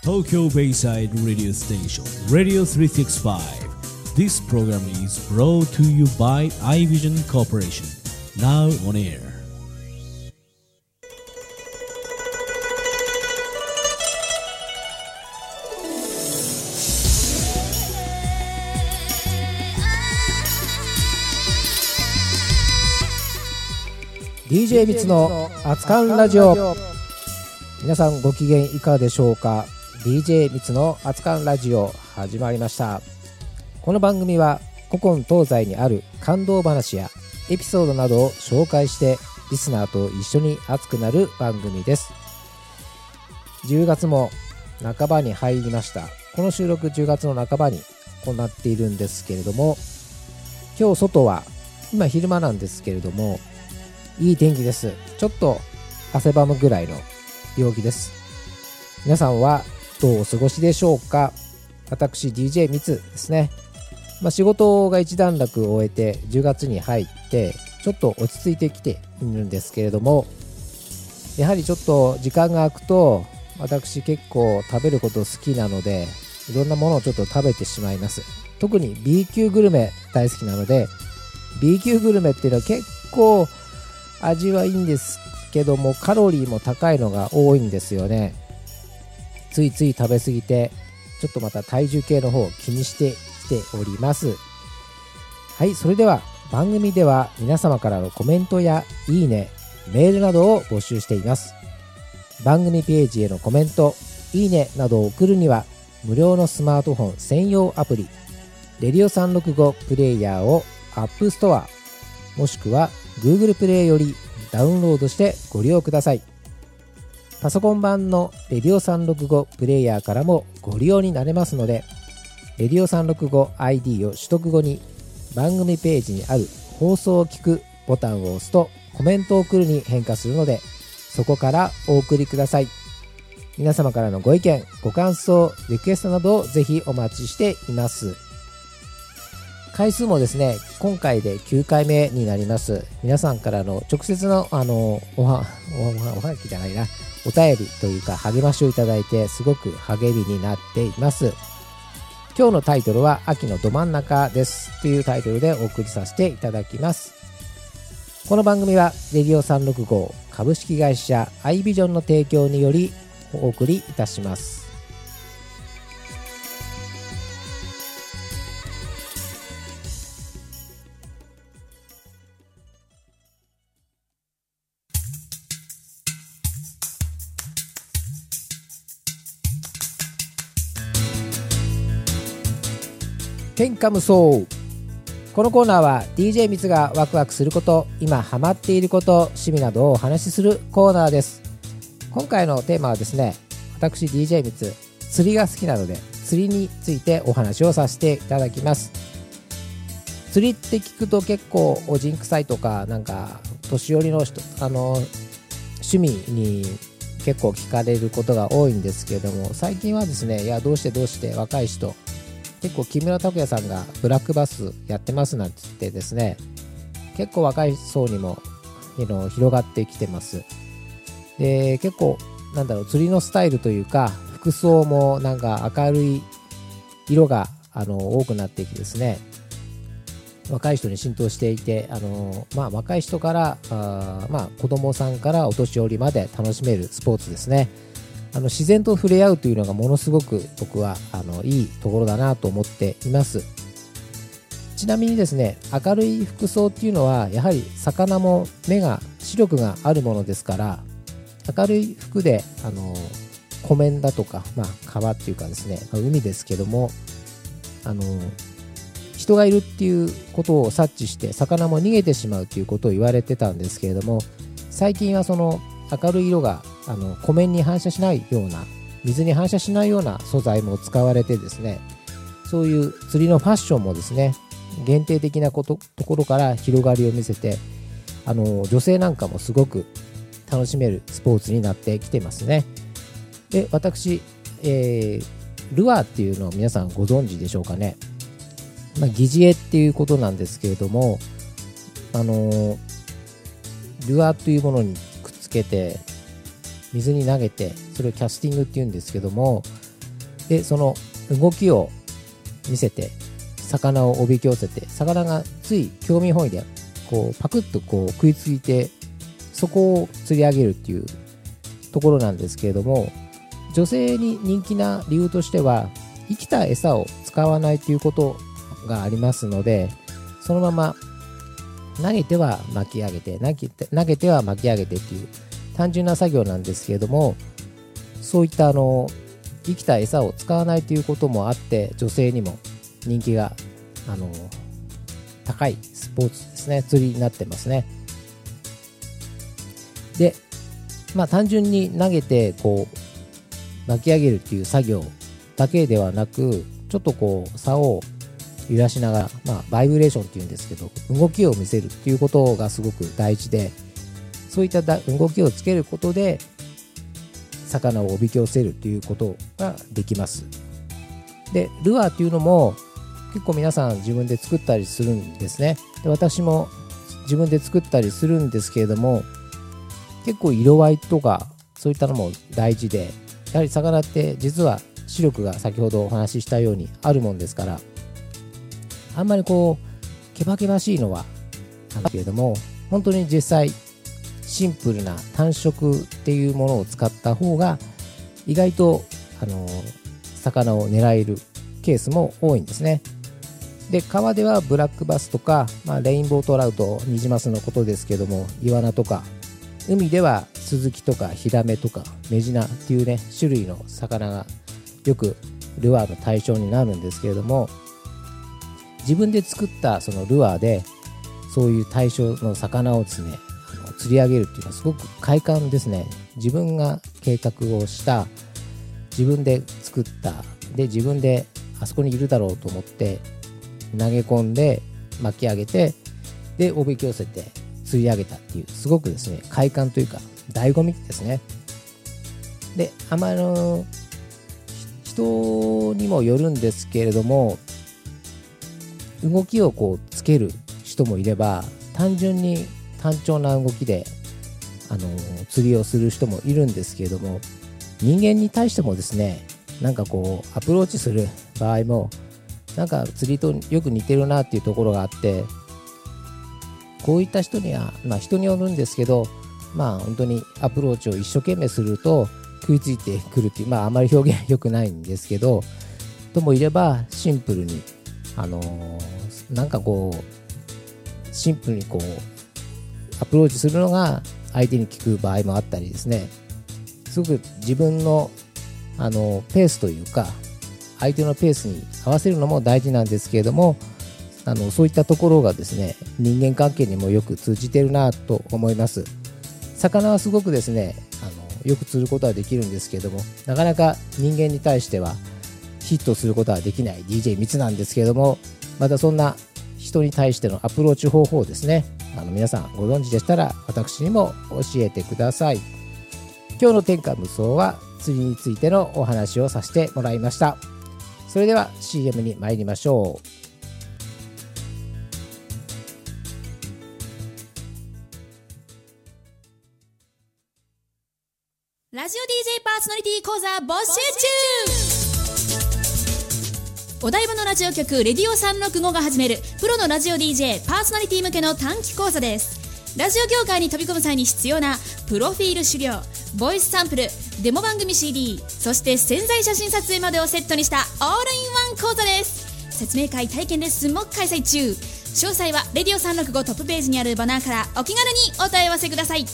Tokyo Bayside Radio Station Radio 365. This program is brought to you by iVision Corporation. Now on air. DJ ミツの熱燗ラジオ。皆さんご機嫌いかがでしょうか。 DJ ミツの熱燗ラジオ始まりました。この番組は古今東西にある感動話やエピソードなどを紹介してリスナーと一緒に熱くなる番組です。10月も半ばに入りました。この収録10月の半ばに行っているんですけれども、今日外は今昼間なんですけれどもいい天気です。ちょっと汗ばむぐらいの陽気です。皆さんはどうお過ごしでしょうか。私 DJ ミツですね。仕事が一段落を終えて10月に入ってちょっと落ち着いてきているんですけれども、やはりちょっと時間が空くと私結構食べること好きなのでいろんなものをちょっと食べてしまいます。特に B 級グルメ大好きなので B 級グルメっていうのは結構味はいいんですけどもカロリーも高いのが多いんですよね。ついつい食べ過ぎてちょっとまた体重計の方を気にしてきております。はい、それでは番組では皆様からのコメントやいいね、メールなどを募集しています。番組ページへのコメント、いいねなどを送るには無料のスマートフォン専用アプリレディオ365プレイヤーをアップストアもしくはGoogle プレイよりダウンロードしてご利用ください。パソコン版のレディオ365プレイヤーからもご利用になれますので、レディオ 365ID を取得後に番組ページにある放送を聞くボタンを押すとコメントを送るに変化するので、そこからお送りください。皆様からのご意見、ご感想、リクエストなどをぜひお待ちしています。回数もですね、今回で9回目になります。皆さんからの直接のおはがきじゃないな、お便りというか励ましをいただいてすごく励みになっています。今日のタイトルは秋のど真ん中ですというタイトルでお送りさせていただきます。この番組はレディオ365株式会社iVisionの提供によりお送りいたします。天下無双。このコーナーは DJ ミツがワクワクすること、今ハマっていること、趣味などをお話しするコーナーです。今回のテーマはですね、私 DJ ミツ釣りが好きなので釣りについてお話をさせていただきます。釣りって聞くと結構おじんくさいとかなんか年寄りの人趣味に結構聞かれることが多いんですけれども、最近はですね、いやどうして若い人結構木村拓哉さんがブラックバスやってますなんて言ってですね、結構若い層にも広がってきてます。で、結構釣りのスタイルというか服装もなんか明るい色が多くなってきてですね、若い人に浸透していて若い人から子供さんからお年寄りまで楽しめるスポーツですね。自然と触れ合うというのがものすごく僕はいいところだなと思っています。ちなみにですね、明るい服装っていうのはやはり魚も目が視力があるものですから、明るい服で湖面だとか、川っていうかですね、海ですけども人がいるっていうことを察知して魚も逃げてしまうということを言われてたんですけれども、最近はその明るい色が湖面に反射しないような、水に反射しないような素材も使われてですね、そういう釣りのファッションもですね、限定的なところから広がりを見せて女性なんかもすごく楽しめるスポーツになってきてますね。で、私、ルアーっていうのを皆さんご存知でしょうかね。疑似餌っていうことなんですけれども、ルアーというものにくっつけて水に投げて、それをキャスティングっていうんですけども、 でその動きを見せて魚をおびき寄せて、魚がつい興味本位でこうパクッとこう食いついて、そこを釣り上げるっていうところなんですけれども、女性に人気な理由としては生きた餌を使わないということがありますので、そのまま投げては巻き上げて投げては巻き上げてっていう単純な作業なんですけれども、そういった生きた餌を使わないということもあって、女性にも人気が高いスポーツですね、釣りになってますね。で、単純に投げてこう巻き上げるっていう作業だけではなく、ちょっとこう竿を揺らしながら、バイブレーションっていうんですけど、動きを見せるっていうことがすごく大事で、そういった動きをつけることで魚をおびき寄せるということができます。で、ルアーっていうのも結構皆さん自分で作ったりするんですね。で、私も自分で作ったりするんですけれども、結構色合いとかそういったのも大事で、やはり魚って実は視力が先ほどお話ししたようにあるもんですから、あんまりこうケバケバしいのはなんだけれども、本当に実際シンプルな単色っていうものを使った方が意外と魚を狙えるケースも多いんですね。で、川ではブラックバスとか、レインボートラウト、ニジマスのことですけども、イワナとか、海ではスズキとかヒラメとかメジナっていうね種類の魚がよくルアーの対象になるんですけれども、自分で作ったそのルアーでそういう対象の魚をですね釣り上げるっていうのはすごく快感ですね。自分が計画をした、自分で作った、で自分であそこにいるだろうと思って投げ込んで巻き上げて、でおびき寄せて釣り上げたっていう、すごくですね快感というか醍醐味ですね。で、人にもよるんですけれども、動きをこうつける人もいれば、単純に単調な動きで釣りをする人もいるんですけれども、人間に対してもですね、なんかこうアプローチする場合もなんか釣りとよく似てるなっていうところがあって、こういった人には人によるんですけど、本当にアプローチを一生懸命すると食いついてくるっていう、あまり表現良くないんですけど、ともいればシンプルになんかこうシンプルにこうアプローチするのが相手に効く場合もあったりですね、すごく自分のペースというか相手のペースに合わせるのも大事なんですけれども、そういったところがですね人間関係にもよく通じてるなと思います。魚はすごくですねよく釣ることはできるんですけれども、なかなか人間に対してはヒットすることはできない DJ ミツなんですけれども、またそんな人に対してのアプローチ方法をですね皆さんご存知でしたら私にも教えてください。今日の天下無双は釣りについてのお話をさせてもらいました。それでは CM に参りましょう。 ラジオ DJ パーソナリティ講座募集中。お台場のラジオ局レディオ365が始めるプロのラジオ DJ パーソナリティ向けの短期講座です。ラジオ業界に飛び込む際に必要なプロフィール資料、ボイスサンプル、デモ番組 CD、 そして宣材写真撮影までをセットにしたオールインワン講座です。説明会、体験レッスンも開催中。詳細はレディオ365トップページにあるバナーからお気軽にお問い合わせください。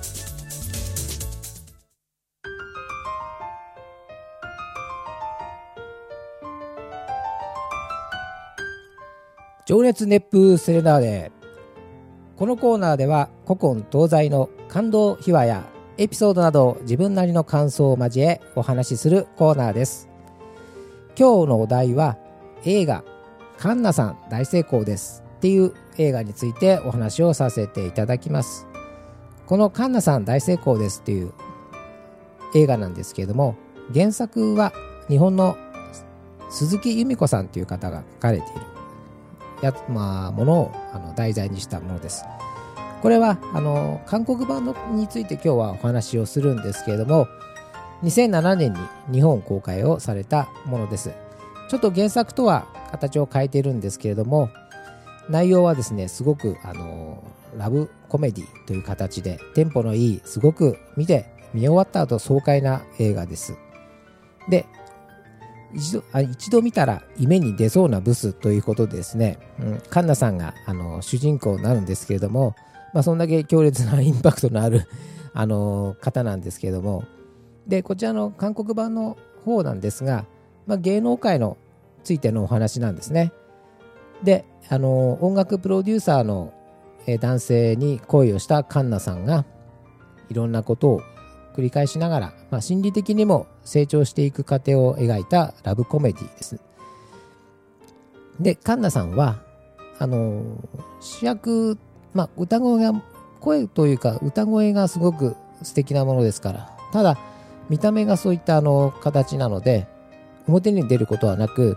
情熱熱風セレナーデ。このコーナーでは古今東西の感動秘話やエピソードなど自分なりの感想を交えお話しするコーナーです。今日のお題は映画カンナさん大成功ですっていう映画についてお話をさせていただきます。このカンナさん大成功ですっていう映画なんですけれども、原作は日本の鈴木由美子さんという方が書かれているものを題材にしたものです。これは韓国版について今日はお話をするんですけれども、 2007年に日本公開をされたものです。ちょっと原作とは形を変えているんですけれども、内容はですね、すごくラブコメディという形でテンポのいい、すごく見終わった後爽快な映画です。で、一度見たら夢に出そうなブスということでですね、カンナさんが主人公になるんですけれども、そんだけ強烈なインパクトのある方なんですけれども、でこちらの韓国版の方なんですが、芸能界のついてのお話なんですね。で音楽プロデューサーの男性に恋をしたカンナさんがいろんなことを繰り返しながら、心理的にも成長していく過程を描いたラブコメディです。でカンナさんは主役、歌声が声というか歌声がすごく素敵なものですから、ただ見た目がそういった形なので表に出ることはなく、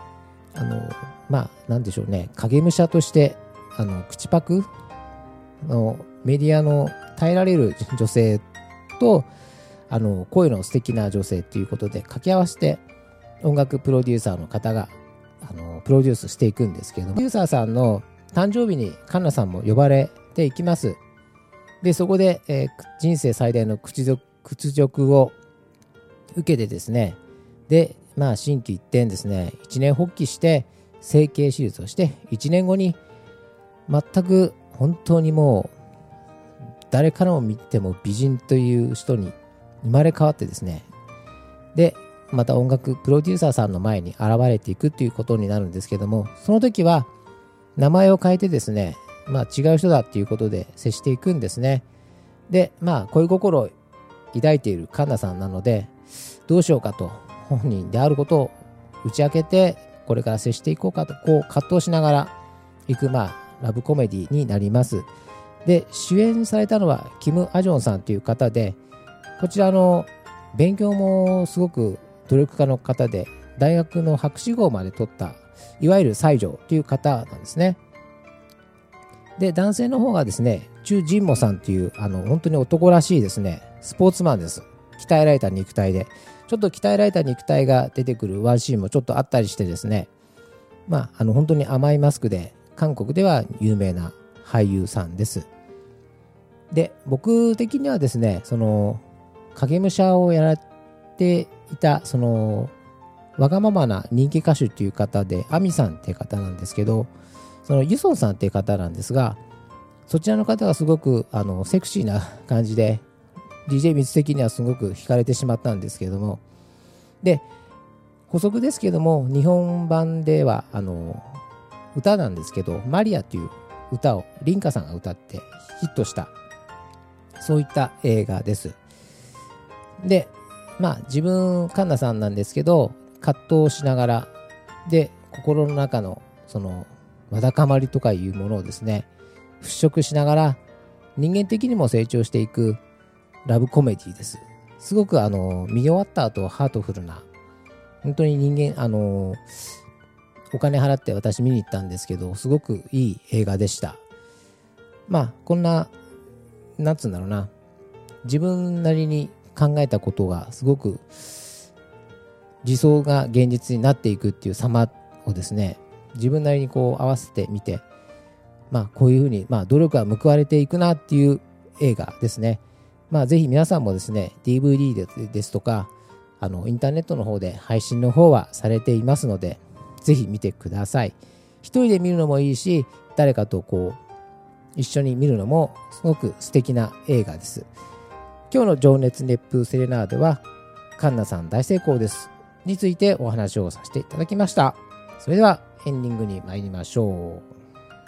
なんでしょうね、影武者として口パクメディアの耐えられる女性と声の素敵な女性ということで掛け合わせて音楽プロデューサーの方がプロデュースしていくんですけれども、プロデューサーさんの誕生日にカンナさんも呼ばれていきます。でそこで、人生最大の屈辱を受けてですね、で心機一転ですね、一念発起して整形手術をして1年後に全く本当にもう誰からも見ても美人という人に生まれ変わってですね、でまた音楽プロデューサーさんの前に現れていくということになるんですけども、その時は名前を変えてですね、違う人だっていうことで接していくんですね。で恋心を抱いているカンナさんなので、どうしようかと本人であることを打ち明けてこれから接していこうかと葛藤しながらいくラブコメディになります。で主演されたのはキム・アジョンさんという方で、こちら勉強もすごく努力家の方で大学の博士号まで取ったいわゆる才女という方なんですね。で男性の方がですね、チュ・ジンモさんという本当に男らしいですねスポーツマンです。鍛えられた肉体で、ちょっと鍛えられた肉体が出てくるワンシーンもちょっとあったりしてですね、本当に甘いマスクで韓国では有名な俳優さんです。で僕的にはですね、影武者をやられていたわがままな人気歌手っていう方でアミさんっていう方なんですけど、ユソンさんっていう方なんですが、そちらの方がすごくセクシーな感じで DJ 密的にはすごく惹かれてしまったんですけれども、で補足ですけども日本版では歌なんですけど、マリアという歌をリンカさんが歌ってヒットした、そういった映画です。で自分カンナさんなんですけど、葛藤しながらで心の中のわだかまりとかいうものをですね払拭しながら人間的にも成長していくラブコメディです。すごく見終わった後ハートフルな、本当に人間お金払って私見に行ったんですけど、すごくいい映画でした。こんななんつうんだろうな、自分なりに考えたことがすごく理想が現実になっていくっていう様をですね、自分なりに合わせてみて、こういうふうに努力が報われていくなっていう映画ですね。ぜひ皆さんもですね DVD ですとかインターネットの方で配信の方はされていますので、ぜひ見てください。一人で見るのもいいし、誰かと一緒に見るのもすごく素敵な映画です。今日の情熱熱風セレナーデはカンナさん大成功ですについてお話をさせていただきました。それではエンディングに参りましょう。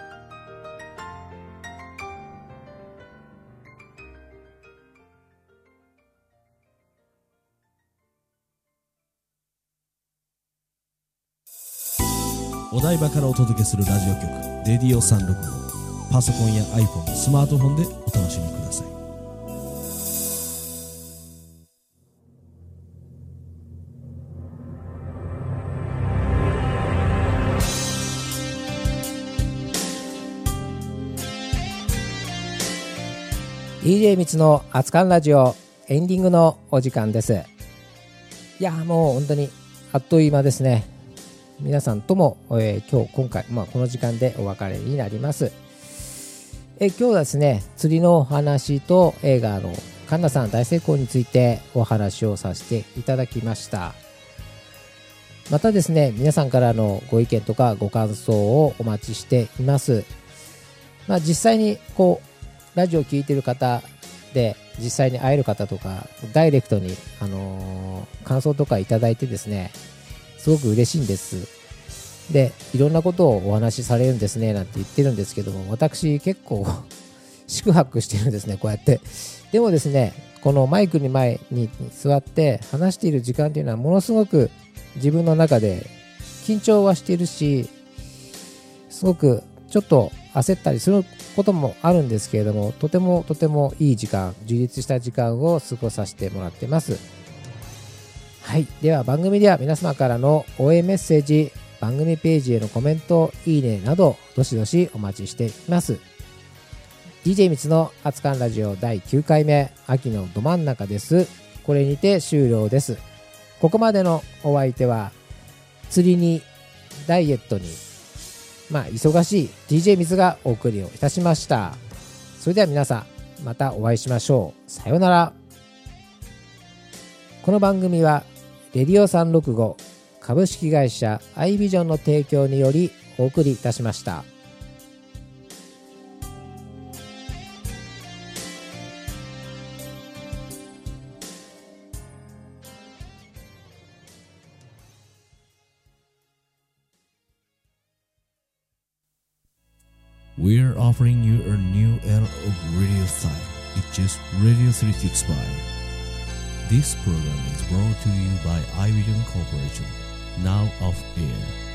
お台場からお届けするラジオ局レディオ365、パソコンや iPhone、スマートフォンでお楽しみください。 DJ みつの熱燗ラジオエンディングのお時間です。 いやもう本当にあっという間ですね。皆さんとも、今回、この時間でお別れになります。今日はですね、釣りのお話と映画の神田さん大成功についてお話をさせていただきました。またですね、皆さんからのご意見とかご感想をお待ちしています。実際にラジオを聞いている方で実際に会える方とかダイレクトに、感想とかいただいてですね、すごく嬉しいんです。で、いろんなことをお話しされるんですねなんて言ってるんですけども、私結構四苦八苦してるんですね、こうやって。でもですね、このマイクに前に座って話している時間というのはものすごく自分の中で緊張はしているし、すごくちょっと焦ったりすることもあるんですけれども、とてもいい時間、充実した時間を過ごさせてもらってます。はい、では番組では皆様からの応援メッセージ、番組ページへのコメント、いいねなどどしどしお待ちしています。 DJ みつの熱燗ラジオ第9回目、秋のど真ん中です。これにて終了です。ここまでのお相手は釣りにダイエットに忙しい DJ みつがお送りをいたしました。それでは皆さんまたお会いしましょう。さようなら。この番組はレディオ365株式会社アイビジョンの提供によりお送りいたしました。 We're offering you a new era of radio style. It's just Radio 365. This program is brought to you by iVision Corporation. Now off air.